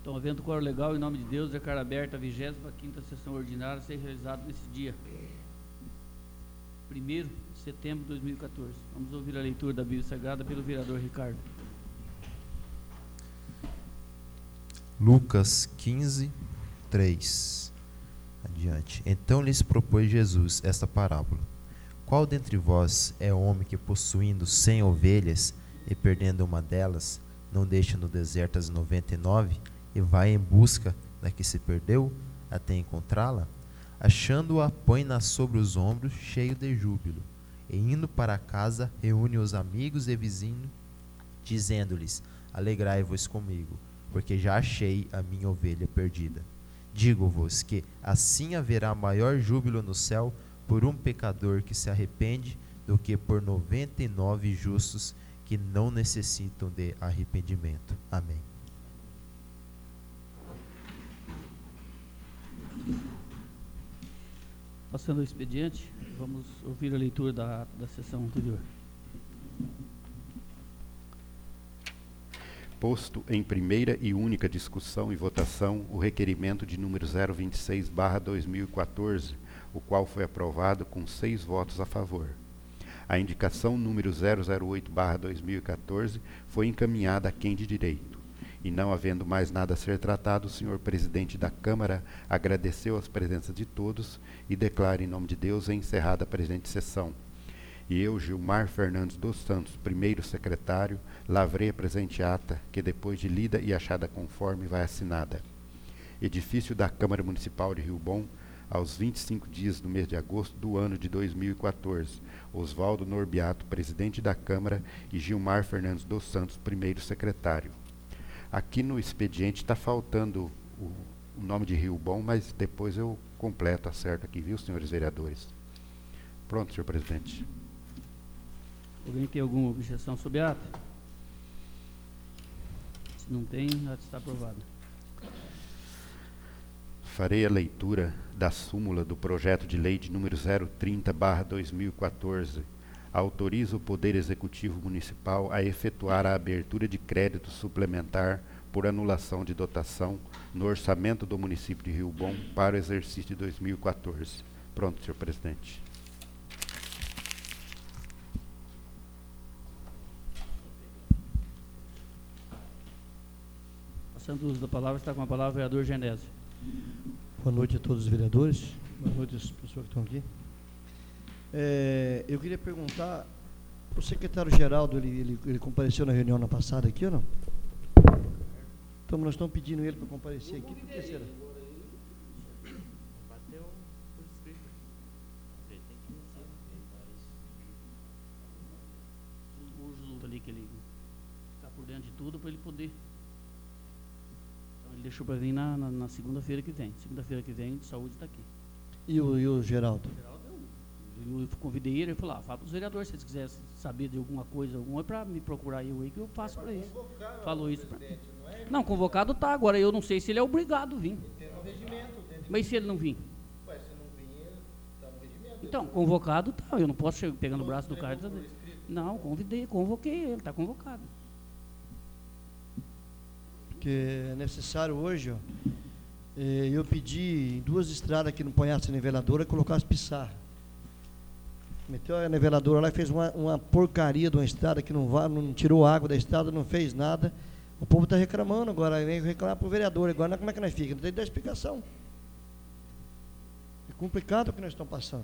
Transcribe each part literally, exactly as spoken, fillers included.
Então, havendo quórum legal, em nome de Deus, declaro aberta a vigésima quinta sessão ordinária a ser realizada nesse dia, primeiro de setembro de dois mil e quatorze. Vamos ouvir a leitura da Bíblia Sagrada pelo vereador Ricardo. Lucas quinze, três. Adiante. Então lhes propôs Jesus esta parábola: qual dentre vós é o homem que, possuindo cem ovelhas e perdendo uma delas, não deixa no deserto as noventa e nove e vai em busca da que se perdeu até encontrá-la? Achando-a, põe-na sobre os ombros, cheio de júbilo, e indo para casa, reúne os amigos e vizinhos, dizendo-lhes: alegrai-vos comigo, porque já achei a minha ovelha perdida. Digo-vos que assim haverá maior júbilo no céu por um pecador que se arrepende do que por noventa e nove justos que não necessitam de arrependimento. Amém. Passando ao expediente, vamos ouvir a leitura da, da sessão anterior. Posto em primeira e única discussão e votação o requerimento de número zero vinte e seis barra dois mil e quatorze, o qual foi aprovado com seis votos a favor. A indicação número zero zero oito barra dois mil e quatorze foi encaminhada a quem de direito. E não havendo mais nada a ser tratado, o senhor presidente da Câmara agradeceu as presenças de todos e declara em nome de Deus encerrada a presente sessão. E eu, Gilmar Fernandes dos Santos, primeiro secretário, lavrei a presente ata, que depois de lida e achada conforme vai assinada. Edifício da Câmara Municipal de Rio Bom, aos vinte e cinco dias do mês de agosto do ano de dois mil e quatorze. Oswaldo Norbiato, presidente da Câmara, e Gilmar Fernandes dos Santos, primeiro secretário. Aqui no expediente está faltando o, o nome de Rio Bom, mas depois eu completo, acerto aqui, viu, senhores vereadores? Pronto, senhor presidente. Alguém tem alguma objeção sobre a ata? Se não tem, a ata está aprovada. Farei a leitura da súmula do projeto de lei de número zero trinta barra dois mil e quatorze. Autoriza o Poder Executivo Municipal a efetuar a abertura de crédito suplementar por anulação de dotação no orçamento do município de Rio Bom para o exercício de dois mil e quatorze. Pronto, senhor presidente. Passando o uso da palavra, está com a palavra o vereador Genésio. Boa noite a todos os vereadores, boa noite às pessoas que estão aqui. É, eu queria perguntar, o secretário Geraldo, ele, ele, ele compareceu na reunião na passada aqui ou não? Então nós estamos pedindo ele para comparecer aqui, por que será? O ali que ele está por dentro de tudo para ele poder. Então ele deixou para vir na, na, na segunda-feira que vem. Segunda-feira que vem, de saúde está aqui. E o, e o Geraldo? Eu convidei ele, ele falou, ah, fala para os vereadores, se eles quiserem saber de alguma coisa, alguma, é para me procurar eu aí que eu faço para isso. Falou isso para mim. Não, convocado tá, agora eu não sei se ele é obrigado a vir. Mas se ele não vir? Então, convocado tá, eu não posso chegar pegando o braço do cara. Não, convidei, convoquei ele, está convocado. Porque é necessário hoje, ó, eh, eu pedi em duas estradas que não ponhasse niveladora, colocasse pissarra. Meteu a niveladora lá e fez uma, uma porcaria de uma estrada que não, vai, não tirou água da estrada, não fez nada. O povo está reclamando agora, vem reclamar para o vereador. Agora como é que nós fica? Não tem que dar explicação. É complicado o que nós estamos passando.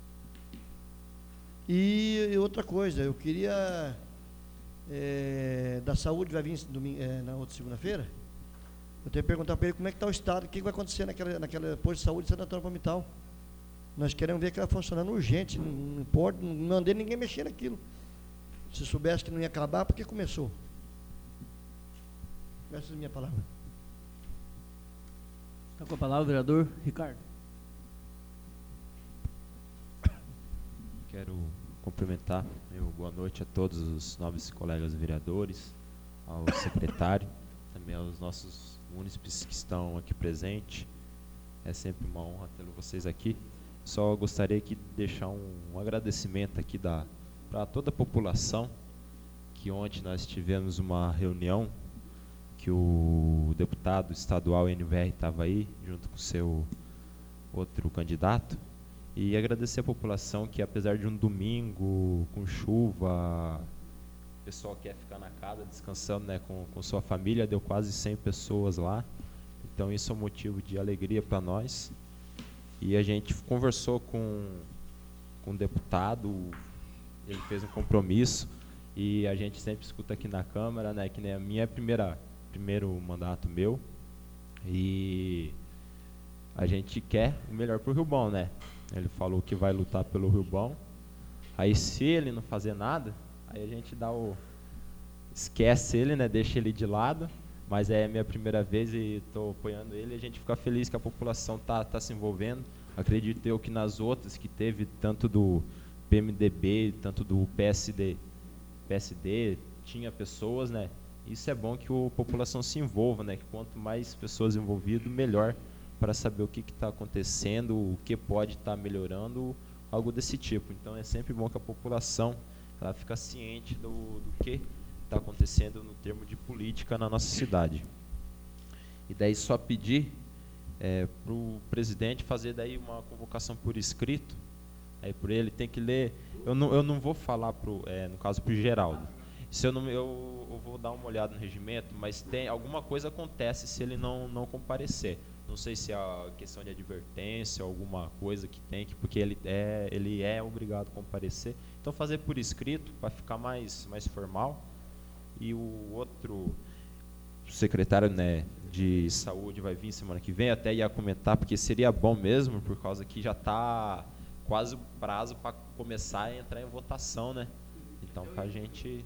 E, e outra coisa, eu queria, é, da saúde vai vir domingo, é, na outra segunda-feira, eu tenho que perguntar para ele como é que está o estado, o que vai acontecer naquela, naquela posto de saúde de Santo Antônio Palmital. Nós queremos ver que ela funcionando urgente, não, não importa, não mandei ninguém mexer naquilo. Se soubesse que não ia acabar, por que começou? Essa é a minha palavra. Está com a palavra o vereador Ricardo. Quero cumprimentar, meu boa noite a todos os nobres colegas vereadores, ao secretário, também aos nossos munícipes que estão aqui presentes. É sempre uma honra tê-los vocês aqui. Só gostaria aqui de deixar um, um agradecimento aqui para toda a população, que ontem nós tivemos uma reunião que o deputado estadual N V R estava aí, junto com o seu outro candidato, e agradecer a população que, apesar de um domingo com chuva, o pessoal quer ficar na casa descansando, né, com, com sua família, deu quase cem pessoas lá, então isso é um motivo de alegria para nós. E a gente conversou com, com o deputado, ele fez um compromisso, e a gente sempre escuta aqui na Câmara, né, que né, a minha é a primeira, primeiro mandato meu, e a gente quer o melhor para o Rio Bom, né? Ele falou que vai lutar pelo Rio Bom. Aí se ele não fazer nada, aí a gente dá o esquece ele, né? Deixa ele de lado. Mas é a minha primeira vez e estou apoiando ele. A gente fica feliz que a população tá tá se envolvendo. Acredito eu que nas outras que teve tanto do P M D B, tanto do P S D, P S D tinha pessoas, né? Isso é bom que a população se envolva, né? Que quanto mais pessoas envolvidas, melhor, para saber o que está acontecendo, o que pode estar tá melhorando, algo desse tipo. Então é sempre bom que a população ela fica ciente do, do que está acontecendo no termo de política na nossa cidade. E daí só pedir é, para o presidente fazer daí uma convocação por escrito, aí por ele tem que ler. Eu não, eu não vou falar pro, é, no caso para o Geraldo. Se eu, não, eu, eu vou dar uma olhada no regimento, mas tem alguma coisa acontece se ele não, não comparecer. Não sei se é a questão de advertência, alguma coisa que tem, que, porque ele é, ele é obrigado a comparecer. Então fazer por escrito, para ficar mais, mais formal. E o outro secretário, né, de saúde vai vir semana que vem, até ia comentar, porque seria bom mesmo, por causa que já está quase o prazo para começar a entrar em votação, né? Então, para a gente...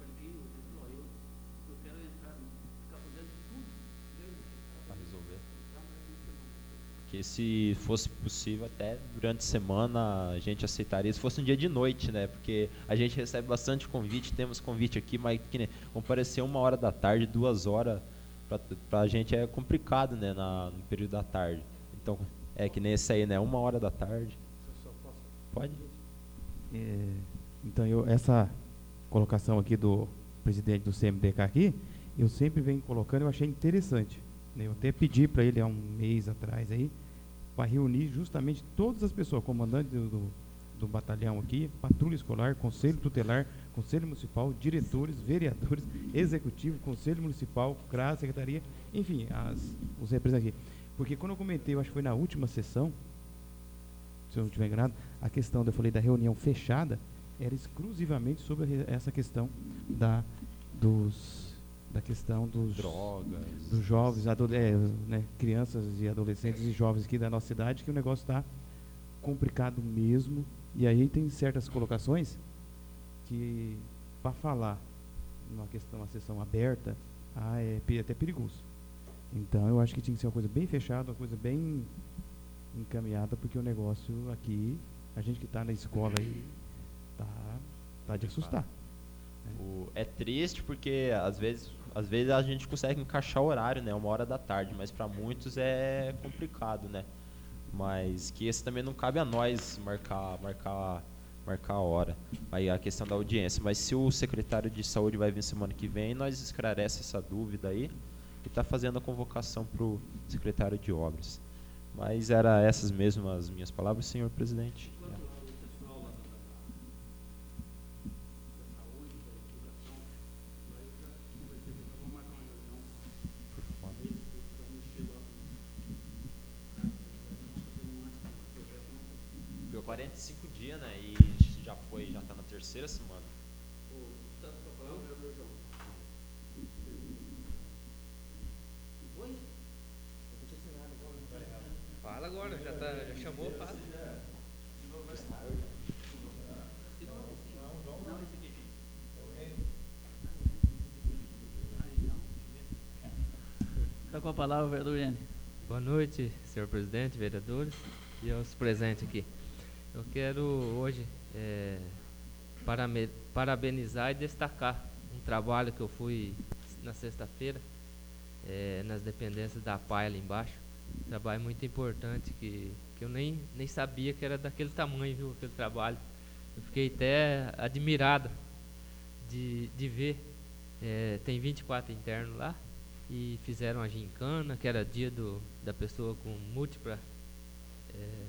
Que se fosse possível até durante a semana a gente aceitaria, se fosse um dia de noite, né? Porque a gente recebe bastante convite, temos convite aqui, mas que, né, comparecer uma hora da tarde, duas horas, para a gente é complicado, né? Na, no período da tarde. Então, é que nem esse aí, né? Uma hora da tarde. Pode? É, então, eu, essa colocação aqui do presidente do C M B K aqui, eu sempre venho colocando, eu achei interessante. Eu até pedi para ele há um mês atrás aí, para reunir justamente todas as pessoas, comandantes do, do, do batalhão aqui, patrulha escolar, conselho tutelar, conselho municipal, diretores, vereadores, executivo, conselho municipal, C R A S, secretaria, enfim, as, os representantes aqui. Porque quando eu comentei, eu acho que foi na última sessão, se eu não estiver enganado, a questão, eu falei da reunião fechada, era exclusivamente sobre essa questão da, dos... da questão dos drogas, dos jovens, é, né, crianças e adolescentes e jovens aqui da nossa cidade, que o negócio está complicado mesmo. E aí tem certas colocações que, para falar numa questão, uma sessão aberta, ah, é até perigoso. Então eu acho que tinha que ser uma coisa bem fechada, uma coisa bem encaminhada, porque o negócio aqui, a gente que está na escola aí, tá, tá de assustar. O, é triste porque às vezes, às vezes a gente consegue encaixar o horário, né, uma hora da tarde, mas para muitos é complicado, né? Mas que esse também não cabe a nós marcar, marcar, marcar a hora. Aí a questão da audiência. Mas se o secretário de saúde vai vir semana que vem, nós esclarece essa dúvida aí e está fazendo a convocação para o secretário de obras. Mas era essas mesmo as minhas palavras, senhor presidente. quarenta e cinco dias, né? E já foi, já tá na terceira semana. Fala agora, já, tá, já chamou, fala. Está com a palavra, vereador Iane. Boa noite, senhor presidente, vereadores e aos presentes aqui. Eu quero hoje é, parame, parabenizar e destacar um trabalho que eu fui na sexta-feira é, nas dependências da P A I ali embaixo. Um trabalho muito importante que, que eu nem, nem sabia que era daquele tamanho, viu, aquele trabalho. Eu fiquei até admirado de, de ver. É, tem vinte e quatro internos lá e fizeram a gincana, que era dia do, da pessoa com múltipla é,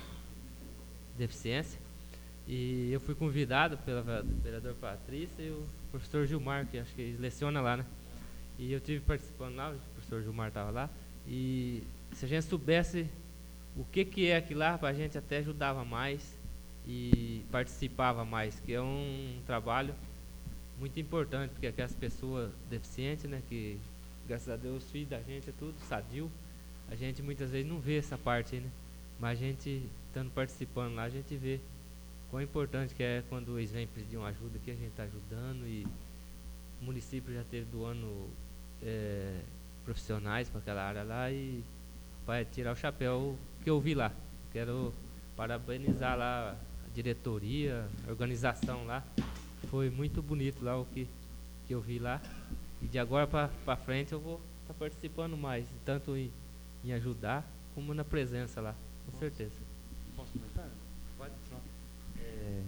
deficiência. E eu fui convidado pela vereadora Patrícia e o professor Gilmar, que acho que ele leciona lá, né? E eu tive participando lá, o professor Gilmar estava lá, e se a gente soubesse o que que é aquilo lá, a gente até ajudava mais e participava mais, que é um trabalho muito importante, porque aquelas pessoas deficientes, né, que graças a Deus os filhos da gente é tudo sadio, a gente muitas vezes não vê essa parte aí, né? Mas a gente, estando participando lá, a gente vê quão importante que é quando eles vêm pedir uma ajuda, que a gente está ajudando. E o município já teve doando é, profissionais para aquela área lá, e vai tirar o chapéu que eu vi lá. Quero parabenizar lá a diretoria, a organização lá. Foi muito bonito lá o que, que eu vi lá. E de agora para frente eu vou estar tá participando mais, tanto em, em ajudar como na presença lá, com certeza. Posso comentar? Pode. É,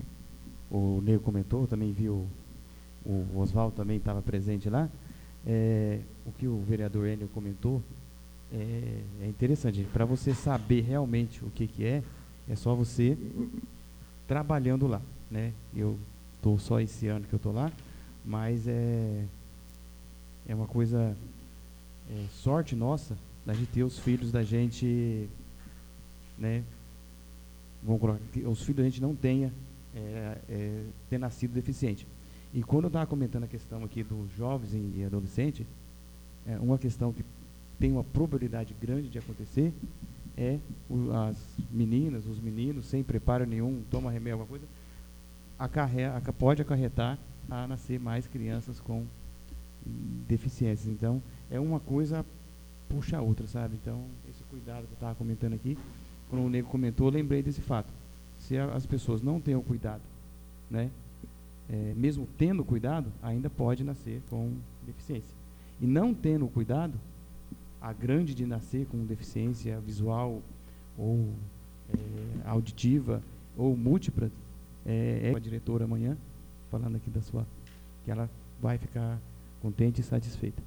o Nego comentou, também viu, o Oswaldo também estava presente lá. É, o que o vereador Enio comentou é, é interessante. Para você saber realmente o que, que é, é só você trabalhando lá, né? Eu estou só esse ano que eu estou lá, mas é, é uma coisa, é, sorte nossa da gente ter os filhos da gente, né? Vamos colocar, que os filhos da gente não tenha é, é, ter nascido deficiente. E quando eu estava comentando a questão aqui dos jovens e adolescentes, é, uma questão que tem uma probabilidade grande de acontecer é o, as meninas, os meninos, sem preparo nenhum, toma remédio, alguma coisa, acarre, pode acarretar a nascer mais crianças com deficiências. Então, é uma coisa puxa a outra, sabe? Então, esse cuidado que eu estava comentando aqui, quando o Nego comentou, eu lembrei desse fato. Se a, as pessoas não têm o cuidado, né? É, mesmo tendo cuidado, ainda pode nascer com deficiência. E não tendo cuidado, a grande de nascer com deficiência visual ou é, auditiva ou múltipla, é, é a diretora amanhã, falando aqui da sua, que ela vai ficar contente e satisfeita.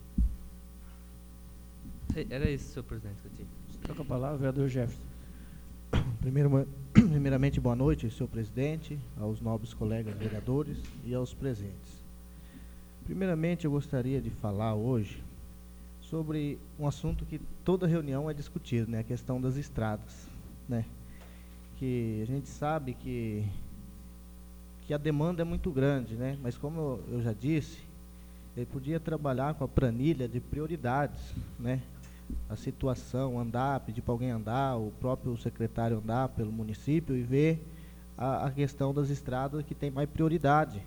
Era isso, senhor presidente, que eu tinha. Toca a palavra, vereador Jefferson. Primeiro, primeiramente, boa noite, senhor presidente, aos nobres colegas vereadores e aos presentes. Primeiramente, eu gostaria de falar hoje sobre um assunto que toda reunião é discutido, né, a questão das estradas, né, que a gente sabe que, que a demanda é muito grande, né, mas como eu, eu já disse, ele podia trabalhar com a planilha de prioridades, né, a situação, andar, pedir para alguém andar, o próprio secretário andar pelo município e ver a, a questão das estradas que tem mais prioridade,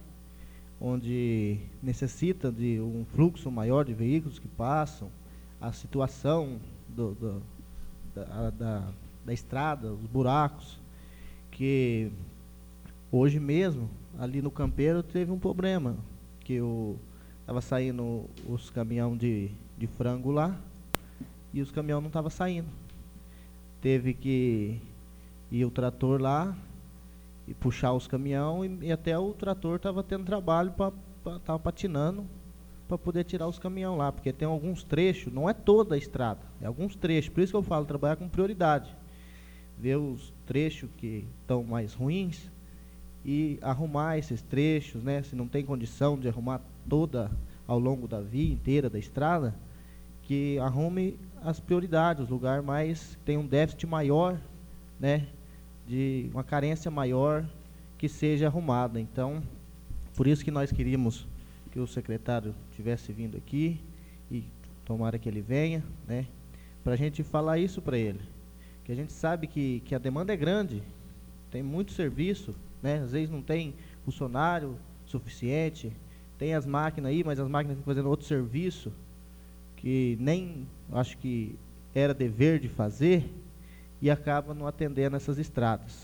onde necessita de um fluxo maior de veículos que passam, a situação do, do, da, da, da estrada, os buracos, que hoje mesmo, ali no Campeiro, teve um problema, que estava saindo os caminhões de, de frango lá, e os caminhões não estavam saindo. Teve que ir o trator lá e puxar os caminhões, e, e até o trator estava tendo trabalho, estava patinando para poder tirar os caminhões lá, porque tem alguns trechos, não é toda a estrada, é alguns trechos, por isso que eu falo, trabalhar com prioridade. Ver os trechos que estão mais ruins e arrumar esses trechos, né? Se não tem condição de arrumar toda ao longo da via inteira da estrada, que arrume as prioridades, os lugares mais tem um déficit maior, né, de uma carência maior que seja arrumada. Então, por isso que nós queríamos que o secretário tivesse vindo aqui, e tomara que ele venha, né, para a gente falar isso para ele, que a gente sabe que, que a demanda é grande, tem muito serviço, né, às vezes não tem funcionário suficiente, tem as máquinas aí, mas as máquinas estão fazendo outro serviço, que nem acho que era dever de fazer, e acaba não atendendo essas estradas.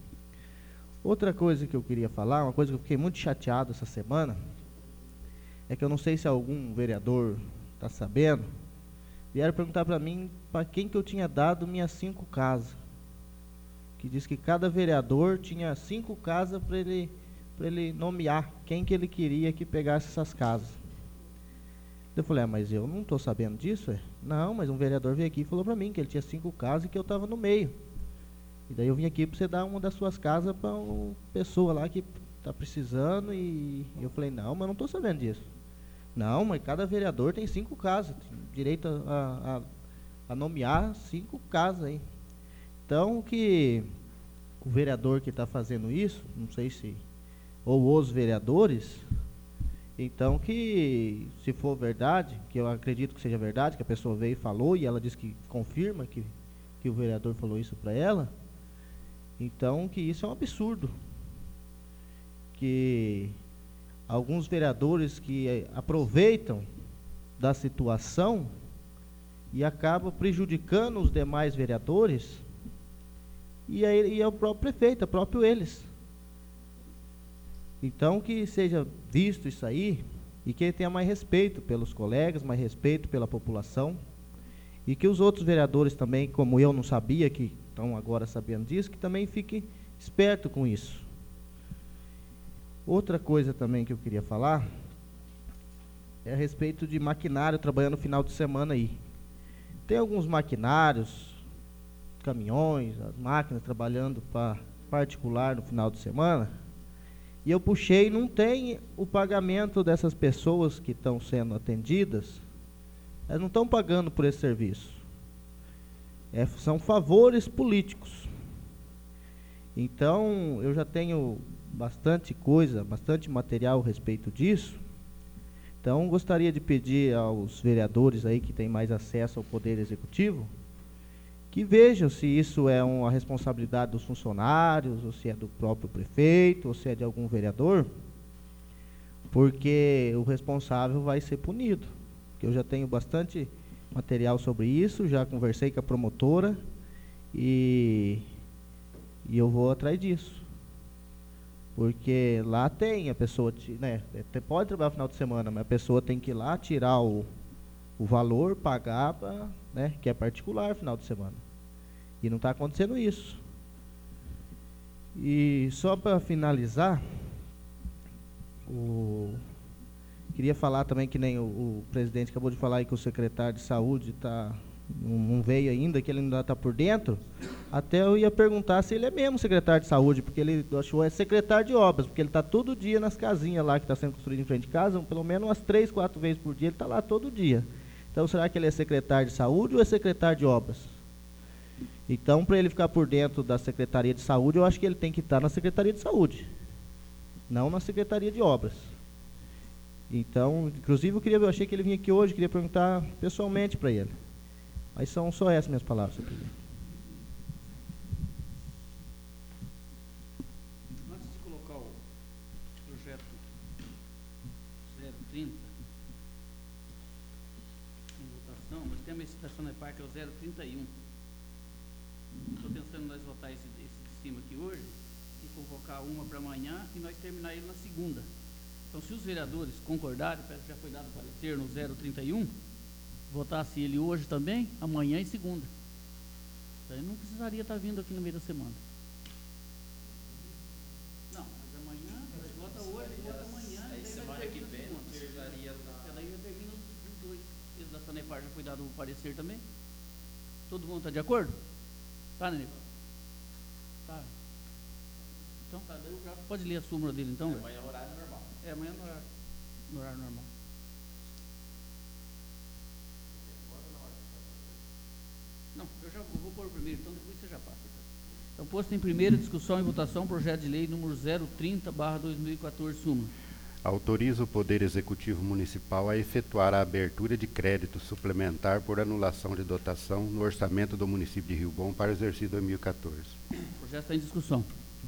Outra coisa que eu queria falar, uma coisa que eu fiquei muito chateado essa semana, é que eu não sei se algum vereador está sabendo, vieram perguntar para mim para quem que eu tinha dado minhas cinco casas, que diz que cada vereador tinha cinco casas para ele, para ele nomear quem que ele queria que pegasse essas casas. Eu falei, ah, mas eu não estou sabendo disso, é? Não, mas um vereador veio aqui e falou para mim que ele tinha cinco casas e que eu estava no meio. E daí eu vim aqui para você dar uma das suas casas para uma pessoa lá que está precisando. E eu falei, não, mas eu não estou sabendo disso. Não, mas cada vereador tem cinco casas, tem direito a, a, a nomear cinco casas aí. Então, que o vereador que está fazendo isso, não sei se, ou os vereadores, então que, se for verdade, que eu acredito que seja verdade, que a pessoa veio e falou, e ela disse que confirma que, que o vereador falou isso para ela, então que isso é um absurdo. Que alguns vereadores que aproveitam da situação e acabam prejudicando os demais vereadores, e é, e é o próprio prefeito, é próprio eles. Então que seja visto isso aí, e que ele tenha mais respeito pelos colegas, mais respeito pela população, e que os outros vereadores também, como eu não sabia, que estão agora sabendo disso, que também fiquem espertos com isso. Outra coisa também que eu queria falar é a respeito de maquinário trabalhando no final de semana aí. Tem alguns maquinários, caminhões, as máquinas trabalhando para particular no final de semana, e eu puxei, não tem o pagamento dessas pessoas que estão sendo atendidas, elas não estão pagando por esse serviço. É, são favores políticos. Então, eu já tenho bastante coisa, bastante material a respeito disso. Então, gostaria de pedir aos vereadores aí que têm mais acesso ao Poder Executivo, que vejam se isso é uma responsabilidade dos funcionários, ou se é do próprio prefeito, ou se é de algum vereador, porque o responsável vai ser punido. Porque eu já tenho bastante material sobre isso, já conversei com a promotora e, e eu vou atrás disso. Porque lá tem, a pessoa, né, pode trabalhar no final de semana, mas a pessoa tem que ir lá tirar o, o valor, pagar, pra, né, que é particular no final de semana. E não está acontecendo isso. E só para finalizar, o, queria falar também que nem o, o presidente acabou de falar aí que o secretário de saúde tá, não, não veio ainda, que ele ainda está por dentro. Até eu ia perguntar se ele é mesmo secretário de saúde, porque ele achou é secretário de obras, porque ele está todo dia nas casinhas lá que está sendo construída em frente de casa, pelo menos umas três, quatro vezes por dia, ele está lá todo dia. Então, será que ele é secretário de saúde ou é secretário de obras? Então, para ele ficar por dentro da Secretaria de Saúde, eu acho que ele tem que estar na Secretaria de Saúde, não na Secretaria de Obras. Então, inclusive, eu, queria, eu achei que ele vinha aqui hoje, queria perguntar pessoalmente para ele. Mas são só essas minhas palavras, senhor presidente. Antes de colocar o projeto zero trinta em votação, nós temos esse da Sanepar, que é o zero trinta e um. Estou pensando em nós votar esse, esse de cima aqui hoje e convocar uma para amanhã e nós terminar ele na segunda. Então, se os vereadores concordarem, parece que já foi dado parecer no zero trinta e um, votasse ele hoje também, amanhã e segunda. Então, ele não precisaria estar vindo aqui no meio da semana. Não, mas amanhã, nós vota hoje, vota amanhã. Aí semana que vem não precisaria estar. Daí já termina os dois. Esse da Sanepar já foi dado o parecer também. Todo mundo está de acordo? Tá, Nenê? Tá. Então, tá, daí o gráfico pode ler a súmula dele, então. É, amanhã é horário normal. É, amanhã no horário, no horário normal. Não, eu já eu vou pôr o primeiro, então depois você já passa. Então, posto em primeira discussão e votação, projeto de lei número zero trinta barra dois mil e quatorze, súmula. Autoriza o Poder Executivo Municipal a efetuar a abertura de crédito suplementar por anulação de dotação no orçamento do município de Rio Bom para o exercício dois mil e quatorze. O projeto está em discussão.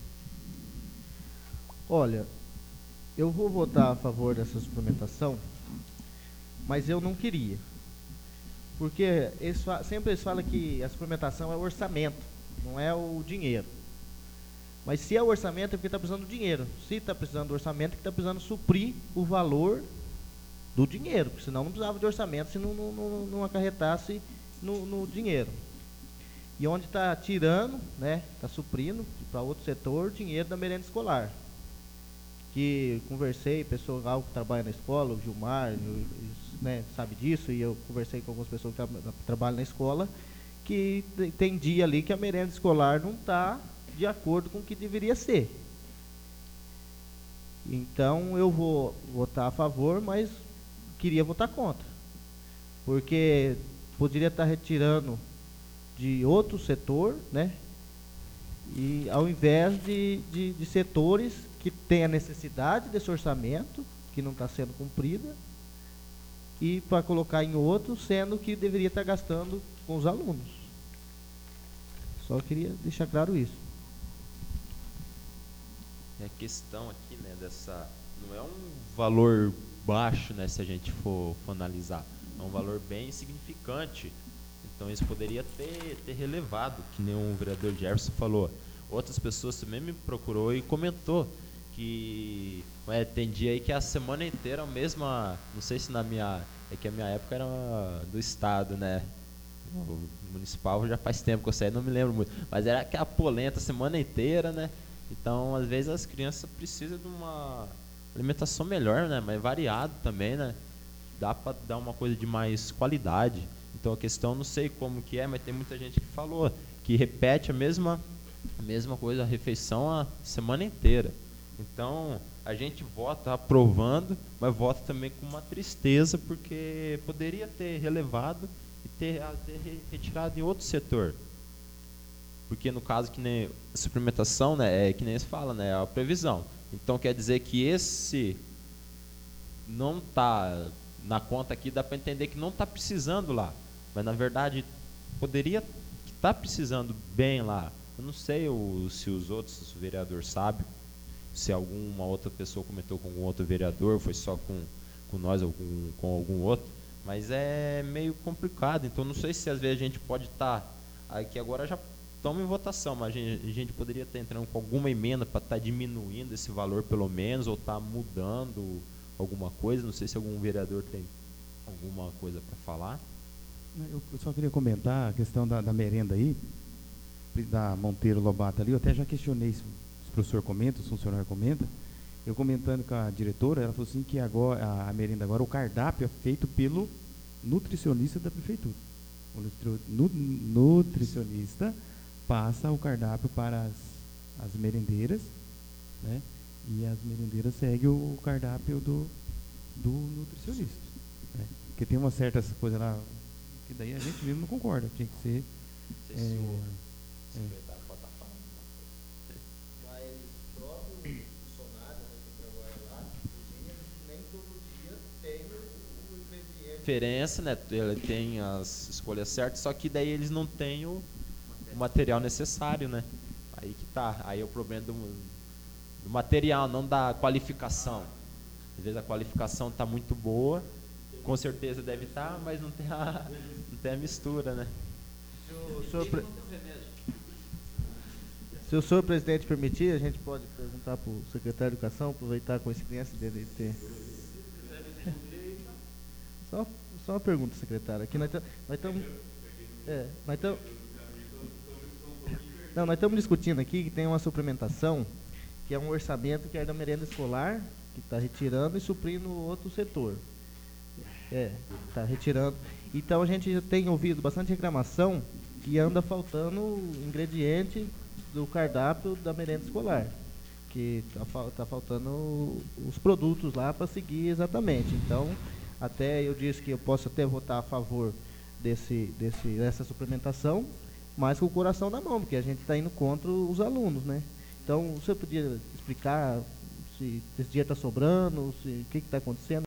Olha, eu vou votar a favor dessa suplementação, mas eu não queria. Porque eles sempre eles falam que a suplementação é o orçamento, não é o dinheiro. Mas se é o orçamento é porque está precisando do dinheiro. Se está precisando do orçamento é que está precisando suprir o valor do dinheiro, porque senão não precisava de orçamento se não, não, não, não acarretasse no, no dinheiro. E onde está tirando, né, está suprindo para outro setor, dinheiro da merenda escolar. que conversei, pessoal que trabalha na escola, o Gilmar, eu, né, sabe disso, e eu conversei com algumas pessoas que tra trabalham na escola, que tem dia ali que a merenda escolar não está de acordo com o que deveria ser. Então eu vou votar a favor, mas queria votar contra, porque poderia estar retirando de outro setor, né? E ao invés de, de, de setores que têm a necessidade desse orçamento, que não está sendo cumprida, e para colocar em outro, sendo que deveria estar gastando com os alunos. Só queria deixar claro isso. É a questão aqui, né, dessa, não é um valor baixo, né, se a gente for, for analisar, é um valor bem significante. Então isso poderia ter, ter relevado, que nem o vereador Jefferson falou. Outras pessoas também me procurou e comentou que é, tem dia aí que a semana inteira a mesma, não sei se na minha, é que a minha época era do estado, né? O municipal já faz tempo que eu saí, não me lembro muito, mas era aquela polenta a semana inteira, né? Então às vezes as crianças precisam de uma alimentação melhor, né? Mais variado também, né? Dá para dar uma coisa de mais qualidade. Então a questão, não sei como que é, mas tem muita gente que falou que repete a mesma, a mesma coisa, a refeição a semana inteira. Então a gente vota aprovando, mas vota também com uma tristeza, porque poderia ter relevado e ter, ter retirado em outro setor. Porque no caso que nem a suplementação, né, é que nem se fala, né, é a previsão. Então quer dizer que esse não está na conta aqui, dá para entender que não está precisando lá. Mas, na verdade, poderia estar precisando bem lá. Eu não sei o, se os outros, se o vereador sabe, se alguma outra pessoa comentou com algum outro vereador, foi só com, com nós ou com, com algum outro. Mas é meio complicado. Então, não sei se às vezes a gente pode estar... Aqui agora já estamos em votação, mas a gente, a gente poderia estar entrando com alguma emenda para estar diminuindo esse valor, pelo menos, ou estar mudando alguma coisa. Não sei se algum vereador tem alguma coisa para falar. Eu só queria comentar a questão da, da merenda aí, da Monteiro Lobato ali. Eu até já questionei se o professor comenta, o funcionário comenta. Eu comentando com a diretora, ela falou assim que agora, a, a merenda agora, o cardápio é feito pelo nutricionista da prefeitura. O nutri, nu, nutricionista passa o cardápio para as, as merendeiras, né? E as merendeiras seguem o cardápio do, do nutricionista, né? Porque tem uma certa coisa lá que daí a gente mesmo não concorda, tinha que ser é, é. Mas o próprio funcionário, né, que trabalha lá, cozinha, nem todo dia tem o ingrediente. Diferença, né? Ele tem as escolhas certas, só que daí eles não têm o, o material necessário, né? Aí que tá. Aí é o problema do, do material, não da qualificação. Às vezes a qualificação está muito boa, com certeza deve estar, mas não tem a, não tem a mistura, né? Se o senhor, pre... Se o senhor presidente permitir, a gente pode perguntar para o secretário de Educação, aproveitar a coincidência dele ter... Só, só uma pergunta, secretário. Aqui nós estamos... É, nós estamos... Não, nós estamos discutindo aqui que tem uma suplementação, que é um orçamento que é da merenda escolar, que está retirando e suprindo outro setor. É, está retirando. Então a gente tem ouvido bastante reclamação que anda faltando ingrediente do cardápio da merenda escolar, que está tá faltando os produtos lá para seguir exatamente. Então, até eu disse que eu posso até votar a favor desse, desse, dessa suplementação, mas com o coração na mão, porque a gente está indo contra os alunos, né? Então, você podia explicar se esse dia está sobrando, se, o que está acontecendo?